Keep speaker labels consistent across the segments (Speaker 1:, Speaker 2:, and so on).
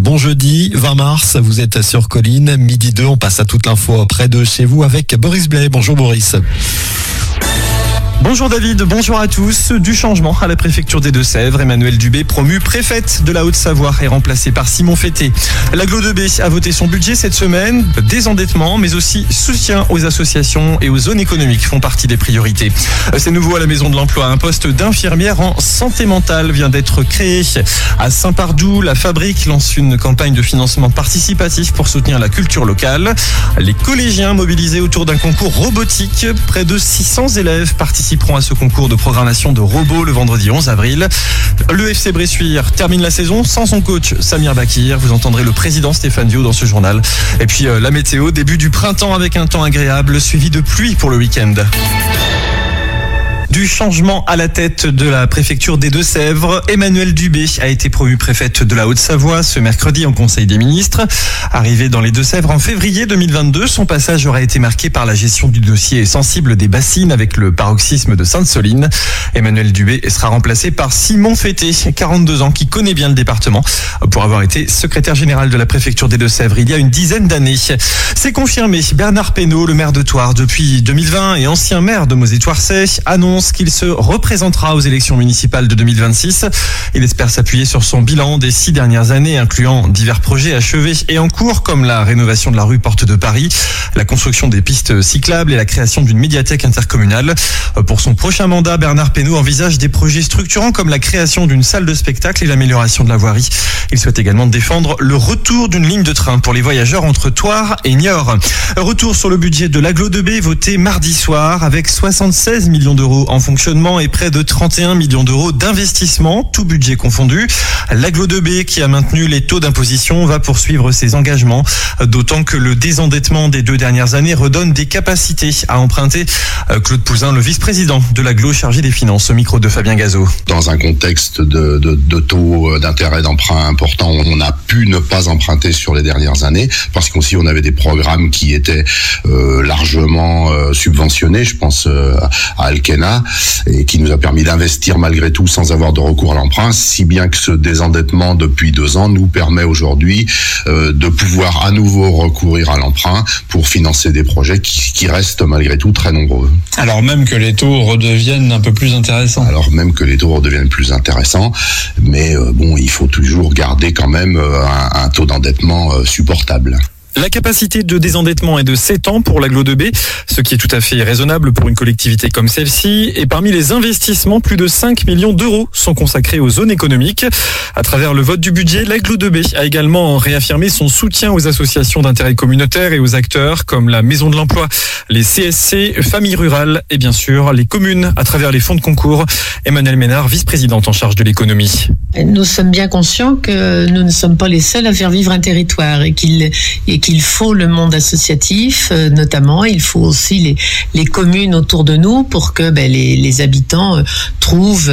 Speaker 1: Bon jeudi, 20 mars, vous êtes sur Colline, midi 2, on passe à toute l'info près de chez vous avec Boris Blais. Bonjour Boris.
Speaker 2: Bonjour David, bonjour à tous. Du changement à la préfecture des Deux-Sèvres. Emmanuelle Dubé, promue préfète de la Haute-Savoie, est remplacée par Simon Fété. L'agglo de B a voté son budget cette semaine. Désendettement, mais aussi soutien aux associations et aux zones économiques font partie des priorités. C'est nouveau à la Maison de l'Emploi. Un poste d'infirmière en santé mentale vient d'être créé. À Saint-Pardoux, la Fabrique lance une campagne de financement participatif pour soutenir la culture locale. Les collégiens mobilisés autour d'un concours robotique. Près de 600 élèves participeront à ce concours de programmation de robots le vendredi 11 avril. Le FC Bressuire termine la saison sans son coach Samir Bakir. Vous entendrez le président Stéphane Dio dans ce journal. Et puis la météo, début du printemps avec un temps agréable suivi de pluie pour le week-end. Du changement à la tête de la préfecture des Deux-Sèvres, Emmanuelle Dubé a été promue préfète de la Haute-Savoie ce mercredi en Conseil des ministres. Arrivée dans les Deux-Sèvres en février 2022, son passage aura été marqué par la gestion du dossier sensible des bassines avec le paroxysme de Sainte-Soline. Emmanuelle Dubé sera remplacée par Simon Fété, 42 ans, qui connaît bien le département pour avoir été secrétaire général de la préfecture des Deux-Sèvres il y a une dizaine d'années. C'est confirmé, Bernard Peynaud, le maire de Thouars depuis 2020 et ancien maire de Mauzé-Thouarçay, annonce qu'il se représentera aux élections municipales de 2026. Il espère s'appuyer sur son bilan des 6 dernières années, incluant divers projets achevés et en cours, comme la rénovation de la rue Porte de Paris, la construction des pistes cyclables et la création d'une médiathèque intercommunale. Pour son prochain mandat, Bernard Peynaud envisage des projets structurants comme la création d'une salle de spectacle et l'amélioration de la voirie. Il souhaite également défendre le retour d'une ligne de train pour les voyageurs entre Thouars et Niort. Retour sur le budget de l'agglo de B voté mardi soir avec 76 millions d'euros en fonctionnement et près de 31 millions d'euros d'investissement, tout budget confondu. L'agglo de B, qui a maintenu les taux d'imposition, va poursuivre ses engagements, d'autant que le désendettement des 2 dernières années redonne des capacités à emprunter. Claude Pouzin, le vice-président de l'agglo chargé des finances, au micro de Fabien Gazot.
Speaker 3: Dans un contexte de taux d'intérêt d'emprunt important, on a pu ne pas emprunter sur les dernières années, parce qu'aussi on avait des programmes qui étaient largement subventionnés, je pense à Alkena, et qui nous a permis d'investir malgré tout sans avoir de recours à l'emprunt, si bien que ce désendettement depuis 2 ans nous permet aujourd'hui de pouvoir à nouveau recourir à l'emprunt pour financer des projets qui restent malgré tout très nombreux.
Speaker 4: Alors même que les taux redeviennent un peu plus intéressants.
Speaker 3: Mais il faut toujours garder quand même un taux d'endettement supportable.
Speaker 2: La capacité de désendettement est de 7 ans pour l'agglo de B, ce qui est tout à fait raisonnable pour une collectivité comme celle-ci. Et parmi les investissements, plus de 5 millions d'euros sont consacrés aux zones économiques. À travers le vote du budget, l'agglo de B a également réaffirmé son soutien aux associations d'intérêt communautaire et aux acteurs comme la Maison de l'Emploi, les CSC, Familles Rurales et bien sûr les communes à travers les fonds de concours. Emmanuelle Ménard, vice-présidente en charge de l'économie.
Speaker 5: Nous sommes bien conscients que nous ne sommes pas les seuls à faire vivre un territoire et qu'il faut le monde associatif, notamment. Il faut aussi les communes autour de nous pour que les habitants trouvent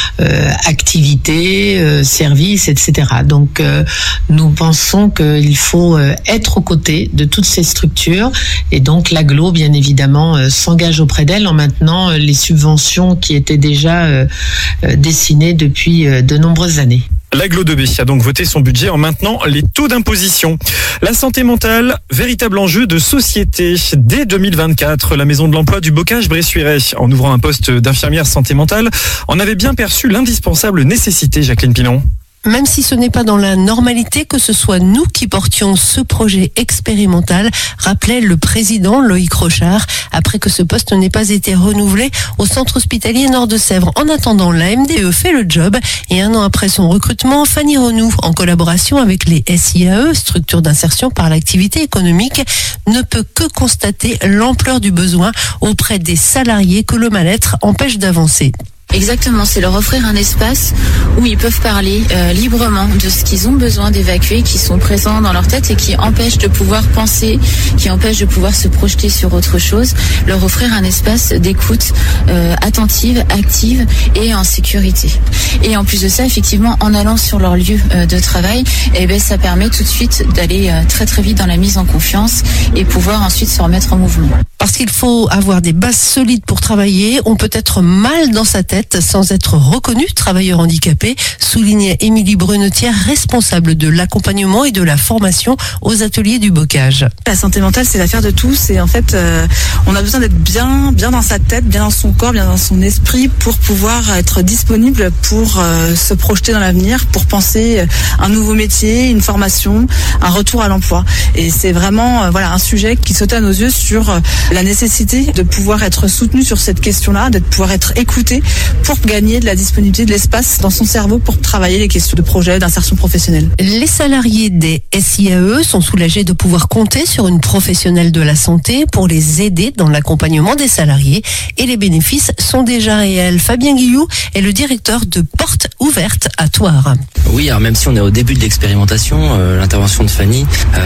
Speaker 5: activités, services, etc. Donc, nous pensons qu'il faut être aux côtés de toutes ces structures. Et donc, l'agglo, bien évidemment, s'engage auprès d'elles en maintenant les subventions qui étaient déjà dessinées depuis de nombreuses années.
Speaker 2: L'agglo de B a donc voté son budget en maintenant les taux d'imposition. La santé mentale, véritable enjeu de société. Dès 2024, la Maison de l'Emploi du Bocage-Bressuiret, en ouvrant un poste d'infirmière santé mentale, en avait bien perçu l'indispensable nécessité, Jacqueline Pinon.
Speaker 6: Même si ce n'est pas dans la normalité que ce soit nous qui portions ce projet expérimental, rappelait le président Loïc Rochard, après que ce poste n'ait pas été renouvelé au centre hospitalier Nord de Sèvres. En attendant, la MDE fait le job et 1 an après son recrutement, Fanny Renou, en collaboration avec les SIAE, structures d'insertion par l'activité économique, ne peut que constater l'ampleur du besoin auprès des salariés que le mal-être empêche d'avancer.
Speaker 7: Exactement, c'est leur offrir un espace où ils peuvent parler librement de ce qu'ils ont besoin d'évacuer, qui sont présents dans leur tête et qui empêchent de pouvoir penser, qui empêchent de pouvoir se projeter sur autre chose. Leur offrir un espace d'écoute attentive, active et en sécurité. Et en plus de ça, effectivement, en allant sur leur lieu de travail, ça permet tout de suite d'aller très très vite dans la mise en confiance et pouvoir ensuite se remettre en mouvement.
Speaker 6: Parce qu'il faut avoir des bases solides pour travailler, on peut être mal dans sa tête sans être reconnu travailleur handicapé, soulignait Émilie Brunetière, responsable de l'accompagnement et de la formation aux ateliers du Bocage.
Speaker 8: La santé mentale, c'est l'affaire de tous et en fait, on a besoin d'être bien dans sa tête, bien dans son corps, bien dans son esprit pour pouvoir être disponible pour se projeter dans l'avenir, pour penser un nouveau métier, une formation, un retour à l'emploi. Et c'est vraiment un sujet qui sautait à nos yeux sur la nécessité de pouvoir être soutenu sur cette question-là, de pouvoir être écouté pour gagner de la disponibilité, de l'espace dans son cerveau pour travailler les questions de projet, d'insertion professionnelle.
Speaker 6: Les salariés des SIAE sont soulagés de pouvoir compter sur une professionnelle de la santé pour les aider dans l'accompagnement des salariés et les bénéfices sont déjà réels. Fabien Guillou est le directeur de Porte Ouverte à Thouars.
Speaker 9: Oui, alors même si on est au début de l'expérimentation, l'intervention de Fanny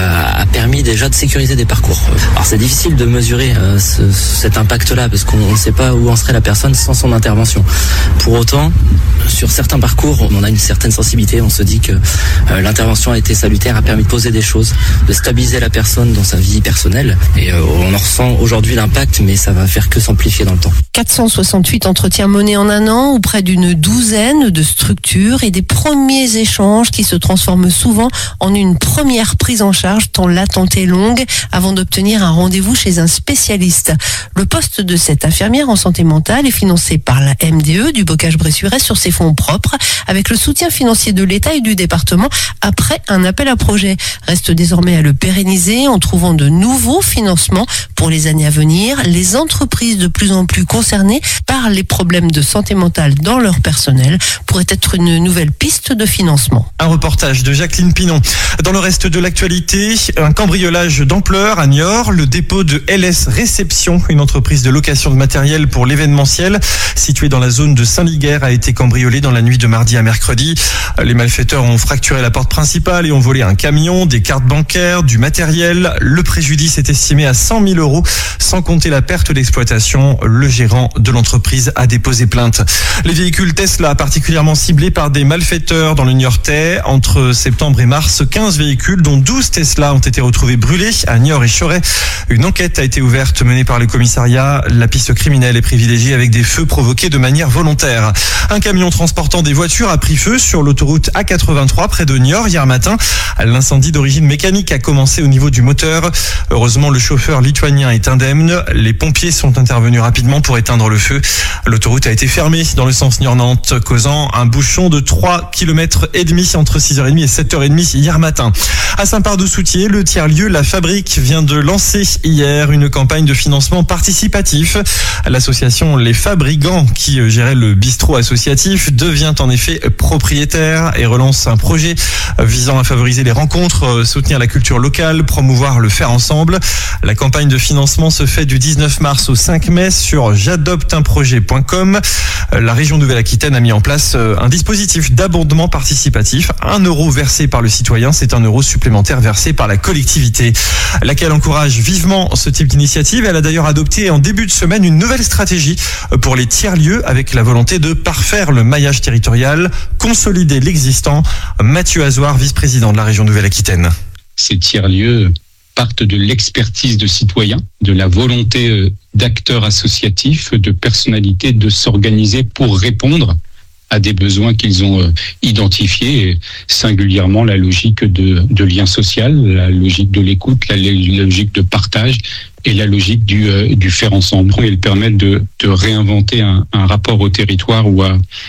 Speaker 9: a permis déjà de sécuriser des parcours. Alors c'est difficile de mesurer cet impact-là parce qu'on ne sait pas où en serait la personne sans son intervention. Pour autant, sur certains parcours, on a une certaine sensibilité. On se dit que l'intervention a été salutaire, a permis de poser des choses, de stabiliser la personne dans sa vie personnelle. Et on en ressent aujourd'hui l'impact, mais ça va faire que s'amplifier dans le temps.
Speaker 6: 468 entretiens menés en un an auprès d'une douzaine de structures et des premiers échanges qui se transforment souvent en une première prise en charge tant l'attente est longue avant d'obtenir un rendez-vous chez un spécialiste. Le poste de cette infirmière en santé mentale est financé par la MDE du Bocage-Bressuret sur ses fonds propres avec le soutien financier de l'État et du département après un appel à projet. Reste désormais à le pérenniser en trouvant de nouveaux financements pour les années à venir. Les entreprises de plus en plus concernées par les problèmes de santé mentale dans leur personnel pourraient être une nouvelle piste de financement.
Speaker 2: Un reportage de Jacqueline Pinon. Dans le reste de l'actualité, un cambriolage d'ampleur à Niort, le dépôt de LS Réception, une entreprise de location de matériel pour l'événementiel, située dans la zone de Saint-Liguerre, a été cambriolé dans la nuit de mardi à mercredi. Les malfaiteurs ont fracturé la porte principale et ont volé un camion, des cartes bancaires, du matériel. Le préjudice est estimé à 100 000 €, sans compter la perte d'exploitation. Le gérant de l'entreprise a déposé plainte. Les véhicules Tesla particulièrement ciblés par des malfaiteurs dans le Niortais. Entre septembre et mars, 15 véhicules, dont 12 Tesla, ont été retrouvés brûlés à Niort et Choret. Une enquête a été ouverte menée par le commissariat. La piste criminelle est privilégiée avec des feux provoqués de manière volontaire. Un camion transportant des voitures a pris feu sur l'autoroute A83 près de Niort hier matin. L'incendie d'origine mécanique a commencé au niveau du moteur. Heureusement, le chauffeur lituanien est indemne. Les pompiers sont intervenus rapidement pour éteindre le feu. L'autoroute a été fermée dans le sens Niort-Nantes, causant un bouchon de 3,5 km entre 6h30 et 7h30 hier matin. À Saint-Pardoux-Soutier, le tiers-lieu La Fabrique vient de lancer hier une campagne de financement participatif. L'association Les Fabrigants, qui gérait le bistrot associatif, devient en effet propriétaire et relance un projet visant à favoriser les rencontres, soutenir la culture locale, promouvoir le faire ensemble. La campagne de financement se fait du 19 mars au 5 mai sur j'adopteunprojet.com. La région Nouvelle-Aquitaine a mis en place un dispositif d'abondement participatif. 1 € versé par le citoyen, c'est 1 € supplémentaire versé par la collectivité, laquelle encourage vivement ce type d'initiative. Elle a d'ailleurs adopté en début de semaine une nouvelle stratégie pour les tiers-lieux avec la volonté de parfaire le maillage territorial, consolider l'existant. Mathieu Azoir, vice-président de la région Nouvelle-Aquitaine.
Speaker 10: Ces tiers-lieux partent de l'expertise de citoyens, de la volonté d'acteurs associatifs, de personnalités de s'organiser pour répondre à des besoins qu'ils ont identifiés, et singulièrement la logique de lien social, la logique de l'écoute, la logique de partage et la logique du faire ensemble. Ils permettent de réinventer un rapport au territoire ou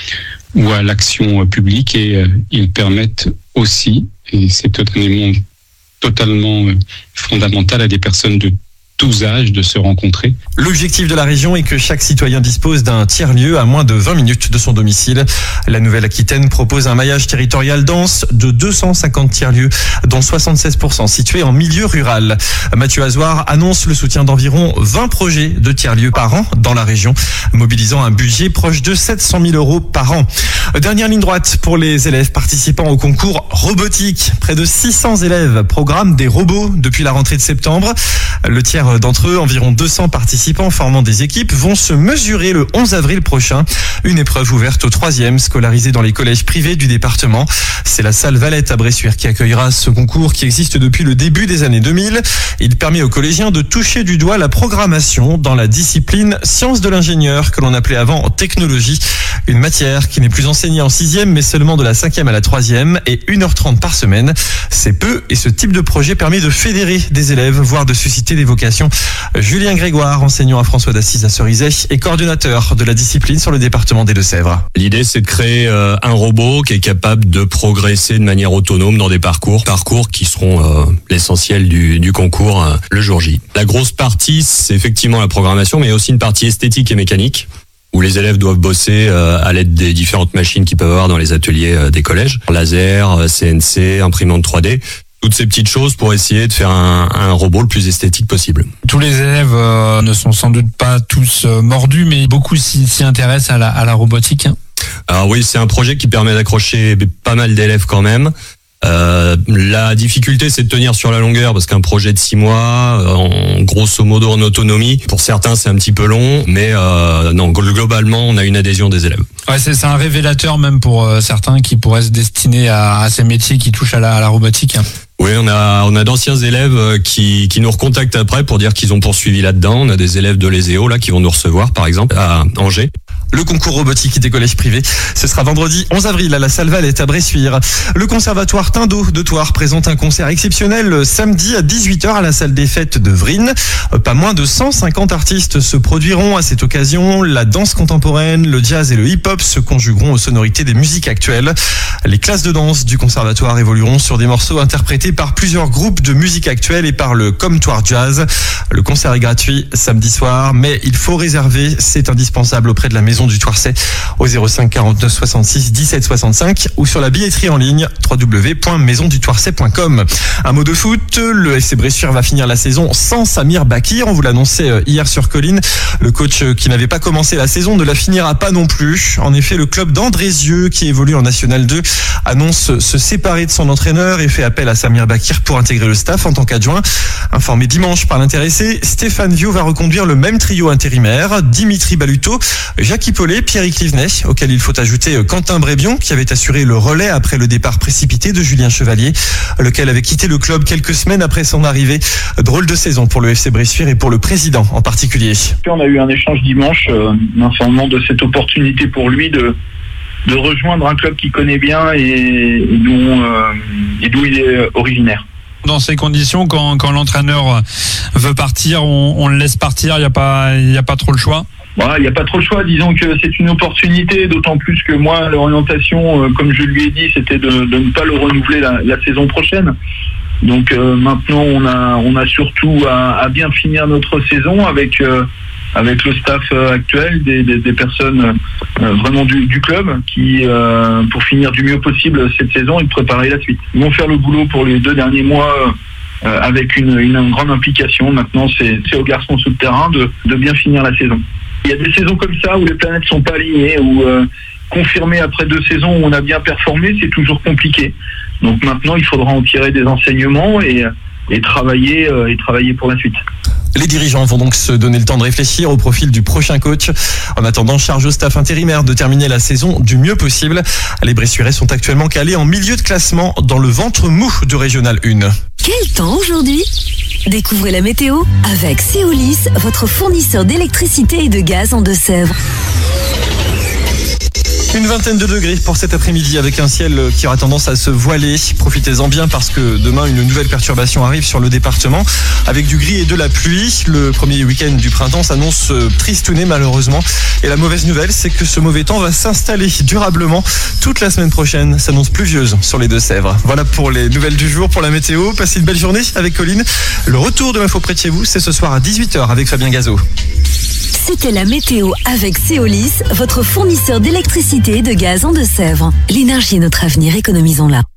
Speaker 10: à l'action publique, et ils permettent aussi, et c'est totalement fondamental, à des personnes de tous âges de se rencontrer.
Speaker 2: L'objectif de la région est que chaque citoyen dispose d'un tiers-lieu à moins de 20 minutes de son domicile. La Nouvelle-Aquitaine propose un maillage territorial dense de 250 tiers-lieux, dont 76% situés en milieu rural. Mathieu Azoir annonce le soutien d'environ 20 projets de tiers-lieux par an dans la région, mobilisant un budget proche de 700 000 € par an. Dernière ligne droite pour les élèves participant au concours robotique. Près de 600 élèves programment des robots depuis la rentrée de septembre. Le tiers tiers d'entre eux, environ 200 participants formant des équipes, vont se mesurer le 11 avril prochain. Une épreuve ouverte aux 3e, scolarisés dans les collèges privés du département. C'est la salle Valette à Bressuire qui accueillera ce concours qui existe depuis le début des années 2000. Il permet aux collégiens de toucher du doigt la programmation dans la discipline sciences de l'ingénieur que l'on appelait avant technologie. Une matière qui n'est plus enseignée en 6e mais seulement de la 5e à la 3e et 1h30 par semaine. C'est peu et ce type de projet permet de fédérer des élèves, voire de susciter des vocations. Julien Grégoire, enseignant à François d'Assise à Cerizay et coordonnateur de la discipline sur le département des Deux-Sèvres.
Speaker 11: L'idée, c'est de créer un robot qui est capable de progresser de manière autonome dans des parcours qui seront l'essentiel du concours le jour J. La grosse partie, c'est effectivement la programmation, mais aussi une partie esthétique et mécanique, où les élèves doivent bosser à l'aide des différentes machines qu'ils peuvent avoir dans les ateliers des collèges. Laser, CNC, imprimante 3D, toutes ces petites choses pour essayer de faire un robot le plus esthétique possible.
Speaker 4: Tous les élèves ne sont sans doute pas tous mordus, mais beaucoup s'y intéressent à la robotique.
Speaker 11: Alors oui, c'est un projet qui permet d'accrocher pas mal d'élèves quand même. La difficulté, c'est de tenir sur la longueur parce qu'un projet de 6 mois, en grosso modo en autonomie, pour certains c'est un petit peu long, mais non, globalement on a une adhésion des élèves.
Speaker 4: Ouais, c'est un révélateur même pour certains qui pourraient se destiner à ces métiers qui touchent à la robotique.
Speaker 11: Oui, on a d'anciens élèves qui nous recontactent après pour dire qu'ils ont poursuivi là-dedans. On a des élèves de l'ESEO là qui vont nous recevoir par exemple à Angers.
Speaker 2: Le concours robotique des collèges privés, ce sera vendredi 11 avril à la salle Valette à Bressuire. Le conservatoire Tindeau de Thouars présente un concert exceptionnel samedi à 18h à la salle des fêtes de Vrines. Pas moins de 150 artistes se produiront à cette occasion. La danse contemporaine, le jazz et le hip-hop se conjugueront aux sonorités des musiques actuelles. Les classes de danse du conservatoire évolueront sur des morceaux interprétés par plusieurs groupes de musique actuelle et par le Comptoir Jazz. Le concert est gratuit samedi soir, mais il faut réserver, c'est indispensable auprès de la maison du Thouarçais au 05 49 66 17 65 ou sur la billetterie en ligne www.maisonduthoirçais.com. Un mot de foot, le FC Bressuire va finir la saison sans Samir Bakir. On vous l'annonçait hier sur Colline. Le coach qui n'avait pas commencé la saison ne la finira pas non plus. En effet, le club d'Andrézieux qui évolue en National 2 annonce se séparer de son entraîneur et fait appel à Samir Bakir pour intégrer le staff en tant qu'adjoint. Informé dimanche par l'intéressé, Stéphane Viau va reconduire le même trio intérimaire, Dimitri Baluto, Jacques Paulet, Pierre-Yves Livenet, auquel il faut ajouter Quentin Brébion, qui avait assuré le relais après le départ précipité de Julien Chevalier, lequel avait quitté le club quelques semaines après son arrivée. Drôle de saison pour le FC Bressuire et pour le président en particulier.
Speaker 12: On a eu un échange dimanche, informant de cette opportunité pour lui de rejoindre un club qu'il connaît bien et d'où il est originaire.
Speaker 4: Dans ces conditions, quand l'entraîneur veut partir, on le laisse partir, il n'y a pas trop le choix?
Speaker 12: Voilà, il n'y a pas trop le choix, disons que c'est une opportunité, d'autant plus que moi, l'orientation, comme je lui ai dit, c'était de ne pas le renouveler la saison prochaine. Donc maintenant, on a surtout à bien finir notre saison avec le staff actuel, des personnes vraiment du club qui, pour finir du mieux possible cette saison et préparer la suite. Ils vont faire le boulot pour les 2 derniers mois avec une grande implication. Maintenant, c'est aux garçons sous le terrain de bien finir la saison. Il y a des saisons comme ça où les planètes sont pas alignées, où confirmer après 2 saisons où on a bien performé, c'est toujours compliqué. Donc maintenant, il faudra en tirer des enseignements et travailler pour la suite.
Speaker 2: Les dirigeants vont donc se donner le temps de réfléchir au profil du prochain coach. En attendant, charge au staff intérimaire de terminer la saison du mieux possible. Les Bressuirais sont actuellement calés en milieu de classement dans le ventre mou de Régional 1.
Speaker 13: Quel temps aujourd'hui ? Découvrez la météo avec Seolis, votre fournisseur d'électricité et de gaz en Deux-Sèvres.
Speaker 2: Une vingtaine de degrés pour cet après-midi avec un ciel qui aura tendance à se voiler. Profitez-en bien parce que demain une nouvelle perturbation arrive sur le département avec du gris et de la pluie. Le premier week-end du printemps s'annonce tristouné malheureusement. Et la mauvaise nouvelle, c'est que ce mauvais temps va s'installer durablement. Toute la semaine prochaine s'annonce pluvieuse sur les Deux-Sèvres. Voilà pour les nouvelles du jour, pour la météo. Passez une belle journée avec Colline. Le retour de l'info près de chez vous, c'est ce soir à 18h avec Fabien Gazot.
Speaker 13: C'était la météo avec Seolis, votre fournisseur d'électricité et de gaz en Deux-Sèvres. L'énergie est notre avenir, économisons-la.